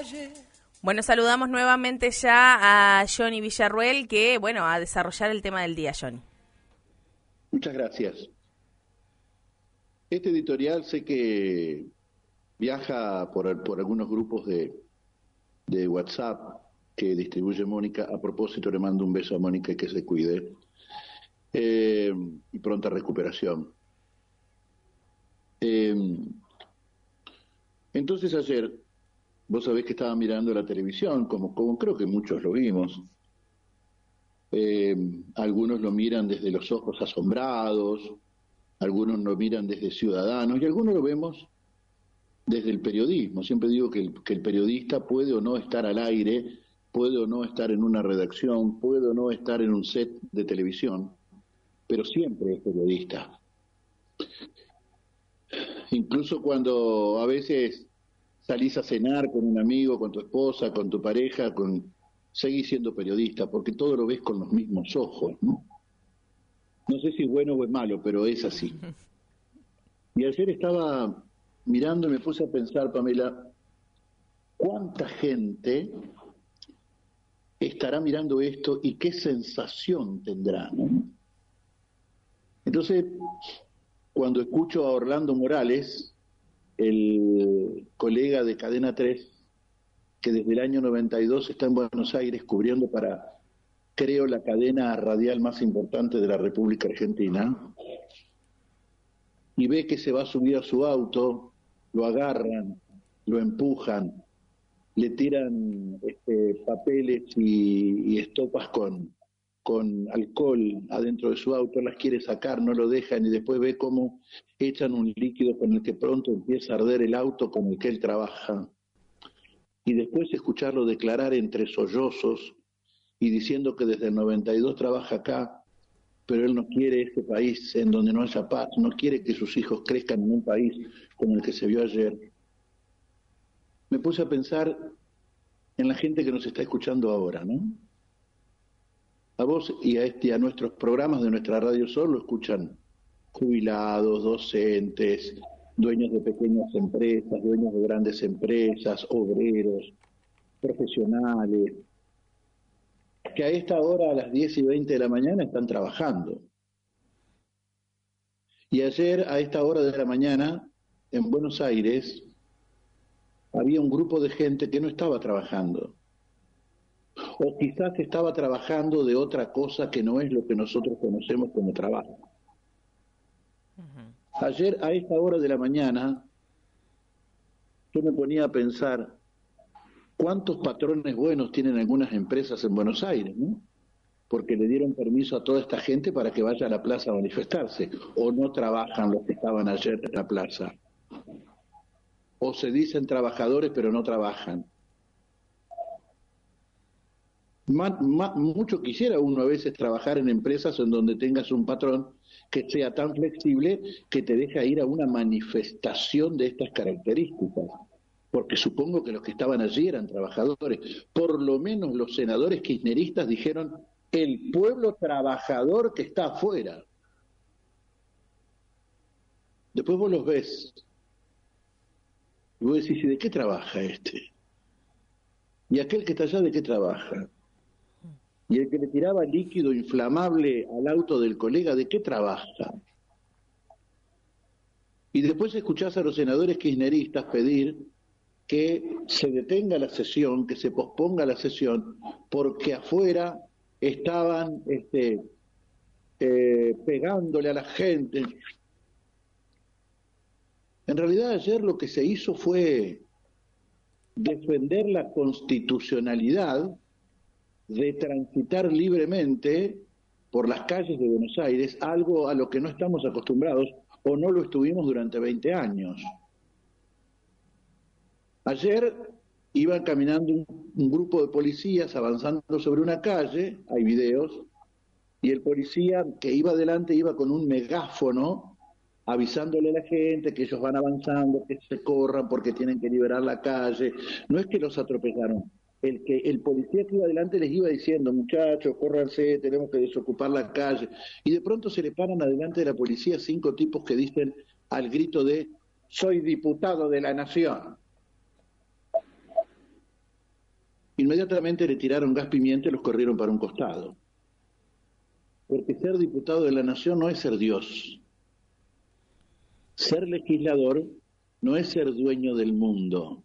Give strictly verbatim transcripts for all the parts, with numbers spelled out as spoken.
Bueno, saludamos nuevamente ya a Johnny Villarruel, que, bueno, a desarrollar el tema del día, Johnny. Muchas gracias. Este editorial sé que viaja por, por algunos grupos de, de WhatsApp que distribuye Mónica. A propósito, le mando un beso a Mónica y que se cuide. Eh, y pronta recuperación. Eh, entonces ayer, vos sabés que estaba mirando la televisión, como, como creo que muchos lo vimos. Eh, algunos lo miran desde los ojos asombrados, algunos lo miran desde ciudadanos y algunos lo vemos desde el periodismo. Siempre digo que el, que el periodista puede o no estar al aire, puede o no estar en una redacción, puede o no estar en un set de televisión, pero siempre es periodista. Incluso cuando a veces salís a cenar con un amigo, con tu esposa, con tu pareja, con... seguís siendo periodista, porque todo lo ves con los mismos ojos, ¿no? No sé si es bueno o es malo, pero es así. Y ayer estaba mirando y me puse a pensar, Pamela, ¿cuánta gente estará mirando esto y qué sensación tendrá, ¿no? Entonces, cuando escucho a Orlando Morales, el colega de Cadena tres, que desde el año noventa y dos está en Buenos Aires cubriendo para, creo, la cadena radial más importante de la República Argentina, y ve que se va a subir a su auto, lo agarran, lo empujan, le tiran este, papeles y, y estopas con, con alcohol adentro de su auto, las quiere sacar, no lo dejan, y después ve cómo echan un líquido con el que pronto empieza a arder el auto con el que él trabaja. Y después escucharlo declarar entre sollozos y diciendo que desde el noventa y dos trabaja acá, pero él no quiere ese país en donde no haya paz, no quiere que sus hijos crezcan en un país como el que se vio ayer. Me puse a pensar en la gente que nos está escuchando ahora, ¿no? A vos y a este, a nuestros programas de nuestra Radio Sol lo escuchan jubilados, docentes, dueños de pequeñas empresas, dueños de grandes empresas, obreros, profesionales, que a esta hora, a las diez y veinte de la mañana, están trabajando. Y ayer, a esta hora de la mañana, en Buenos Aires, había un grupo de gente que no estaba trabajando. O quizás estaba trabajando de otra cosa que no es lo que nosotros conocemos como trabajo. Uh-huh. Ayer, a esta hora de la mañana, yo me ponía a pensar cuántos patrones buenos tienen algunas empresas en Buenos Aires, ¿no? Porque le dieron permiso a toda esta gente para que vaya a la plaza a manifestarse, o no trabajan los que estaban ayer en la plaza, o se dicen trabajadores pero no trabajan. Ma, ma, mucho quisiera uno a veces trabajar en empresas en donde tengas un patrón que sea tan flexible que te deja ir a una manifestación de estas características, porque supongo que los que estaban allí eran trabajadores. Por lo menos los senadores kirchneristas dijeron: el pueblo trabajador que está afuera. Después vos los ves y vos decís: ¿y de qué trabaja este? ¿Y aquel que está allá de qué trabaja? ¿Y el que le tiraba líquido inflamable al auto del colega, de qué trabaja? Y después escuchás a los senadores kirchneristas pedir que se detenga la sesión, que se posponga la sesión, porque afuera estaban este, eh, pegándole a la gente. En realidad ayer lo que se hizo fue defender la constitucionalidad de transitar libremente por las calles de Buenos Aires, algo a lo que no estamos acostumbrados o no lo estuvimos durante veinte años. Ayer iban caminando un, un grupo de policías avanzando sobre una calle, hay videos, y el policía que iba adelante iba con un megáfono avisándole a la gente que ellos van avanzando, que se corran porque tienen que liberar la calle. No es que los atropellaron. El, que, el policía que iba adelante les iba diciendo: muchachos, córranse, tenemos que desocupar la calle. Y de pronto se le paran adelante de la policía cinco tipos que dicen al grito de: soy diputado de la nación. inmediatamente le tiraron gas pimienta y los corrieron para un costado. Porque ser diputado de la Nación no es ser Dios. Ser legislador no es ser dueño del mundo.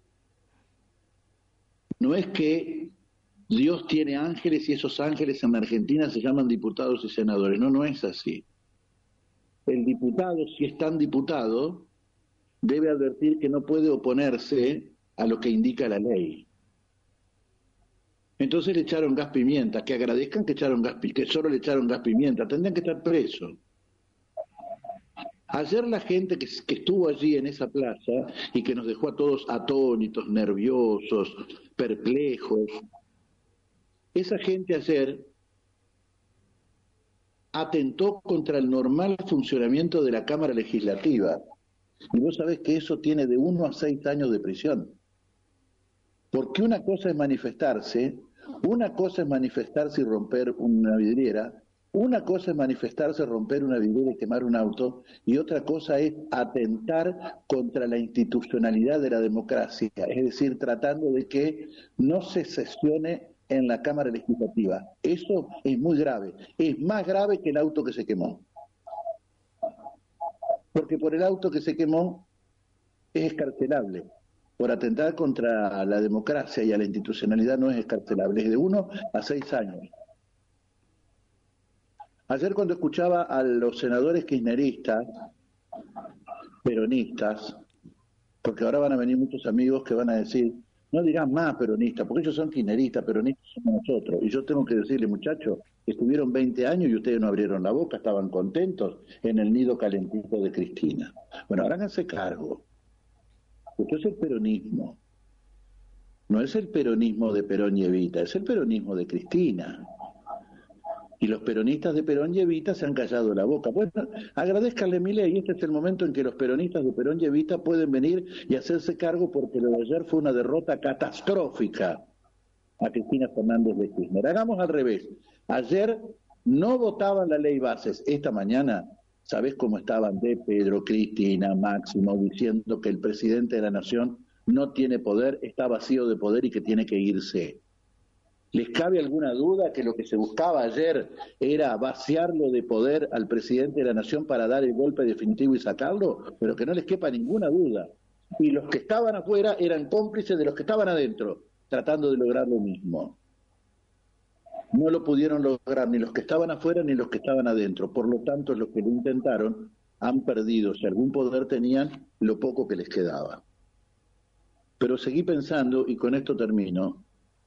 No es que Dios tiene ángeles y esos ángeles en Argentina se llaman diputados y senadores. No, no es así. El diputado, si es tan diputado, debe advertir que no puede oponerse a lo que indica la ley. Entonces le echaron gas pimienta, que agradezcan que echaron gas que solo le echaron gas pimienta, tendrían que estar presos. Ayer la gente que, que estuvo allí en esa plaza y que nos dejó a todos atónitos, nerviosos, perplejos, esa gente ayer atentó contra el normal funcionamiento de la Cámara Legislativa. Y vos sabés que eso tiene de uno a seis años de prisión. Porque una cosa es manifestarse, una cosa es manifestarse y romper una vidriera, una cosa es manifestarse, romper una vidriera y quemar un auto, y otra cosa es atentar contra la institucionalidad de la democracia, es decir, tratando de que no se sesione en la Cámara Legislativa. Eso es muy grave, es más grave que el auto que se quemó. Porque por el auto que se quemó es escarcelable. Por atentar contra la democracia y a la institucionalidad no es escarcelable, es de uno a seis años. Ayer cuando escuchaba a los senadores kirchneristas, peronistas, porque ahora van a venir muchos amigos que van a decir, no dirán más peronistas, porque ellos son kirchneristas, peronistas somos nosotros. Y yo tengo que decirle, muchachos, estuvieron veinte años y ustedes no abrieron la boca, estaban contentos en el nido calentito de Cristina. Bueno, ahora háganse cargo. Esto es el peronismo. No es el peronismo de Perón y Evita, es el peronismo de Cristina. Y los peronistas de Perón y Evita se han callado la boca. Bueno, agradezcanle Milei, este es el momento en que los peronistas de Perón y Evita pueden venir y hacerse cargo, porque lo de ayer fue una derrota catastrófica a Cristina Fernández de Kirchner. Hagamos al revés. Ayer no votaban la ley bases. Esta mañana, ¿sabés cómo estaban de Pedro, Cristina, Máximo, diciendo que el presidente de la Nación no tiene poder, está vacío de poder y que tiene que irse? ¿Les cabe alguna duda que lo que se buscaba ayer era vaciarlo de poder al presidente de la Nación para dar el golpe definitivo y sacarlo? Pero que no les quepa ninguna duda. Y los que estaban afuera eran cómplices de los que estaban adentro, tratando de lograr lo mismo. No lo pudieron lograr ni los que estaban afuera ni los que estaban adentro. Por lo tanto, los que lo intentaron han perdido, si algún poder tenían, lo poco que les quedaba. Pero seguí pensando, y con esto termino,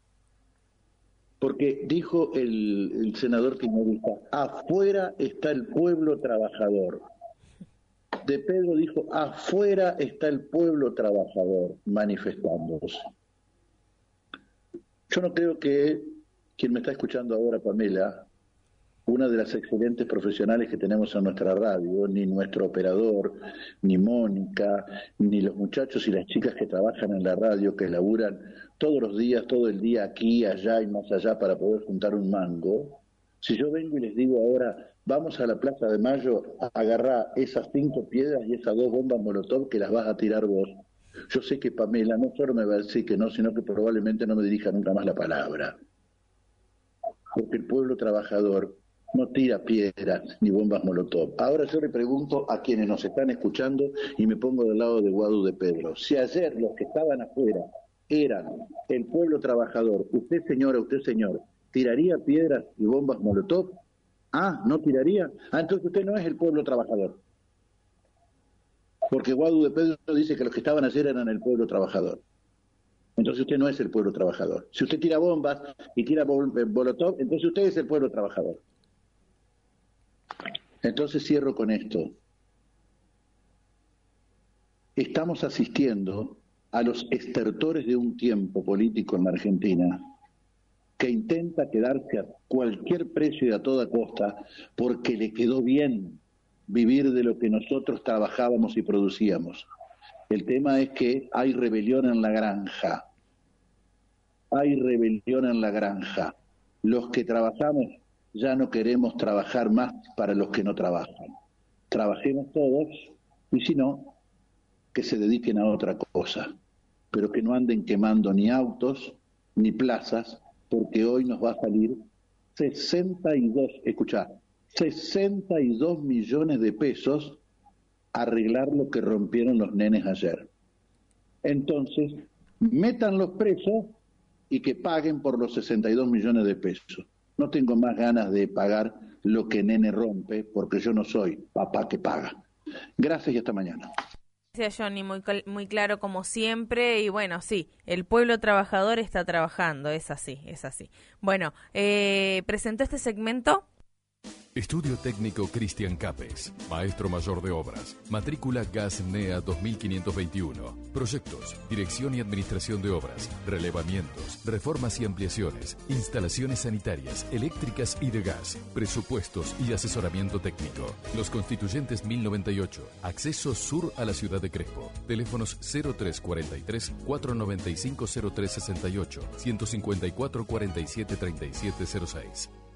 porque dijo el, el senador kirchnerista, afuera está el pueblo trabajador. De Pedro dijo, afuera está el pueblo trabajador manifestándose. Yo no creo que quien me está escuchando ahora, Pamela, una de las excelentes profesionales que tenemos en nuestra radio, ni nuestro operador, ni Mónica, ni los muchachos y las chicas que trabajan en la radio, que laburan todos los días, todo el día, aquí, allá y más allá para poder juntar un mango. Si yo vengo y les digo ahora, vamos a la Plaza de Mayo a agarrar esas cinco piedras y esas dos bombas Molotov que las vas a tirar vos, yo sé que Pamela no solo me va a decir que no, sino que probablemente no me dirija nunca más la palabra. Porque el pueblo trabajador no tira piedras ni bombas Molotov. Ahora yo le pregunto a quienes nos están escuchando y me pongo del lado de Guadu de Pedro. Si ayer los que estaban afuera eran el pueblo trabajador, usted señora, usted señor, ¿tiraría piedras y bombas Molotov? Ah, ¿no tiraría? Ah, entonces usted no es el pueblo trabajador. Porque Guadu de Pedro dice que los que estaban ayer eran el pueblo trabajador. Entonces usted no es el pueblo trabajador. Si usted tira bombas y tira Molotov, entonces usted es el pueblo trabajador. Entonces cierro con esto. Estamos asistiendo a los estertores de un tiempo político en la Argentina que intenta quedarse a cualquier precio y a toda costa porque le quedó bien vivir de lo que nosotros trabajábamos y producíamos. El tema es que hay rebelión en la granja. Hay rebelión en la granja. Los que trabajamos ya no queremos trabajar más para los que no trabajan. Trabajemos todos y si no, que se dediquen a otra cosa, pero que no anden quemando ni autos, ni plazas, porque hoy nos va a salir sesenta y dos, escuchá, sesenta y dos millones de pesos arreglar lo que rompieron los nenes ayer. Entonces, metan los presos y que paguen por los sesenta y dos millones de pesos. No tengo más ganas de pagar lo que nene rompe, porque yo no soy papá que paga. Gracias y hasta mañana. Gracias, Johnny, muy, muy claro como siempre. Y bueno, sí, el pueblo trabajador está trabajando, es así, es así. Bueno, eh, presentó este segmento. Estudio Técnico Cristian Capes, Maestro Mayor de Obras, matrícula G A S N E A dos mil quinientos veintiuno, proyectos, dirección y administración de obras, relevamientos, reformas y ampliaciones, instalaciones sanitarias, eléctricas y de gas, presupuestos y asesoramiento técnico. Los Constituyentes mil noventa y ocho, acceso sur a la ciudad de Crespo, teléfonos cero tres cuarenta y tres, cuatrocientos noventa y cinco, cero tres sesenta y ocho, ciento cincuenta y cuatro, cuarenta y siete, treinta y siete cero seis.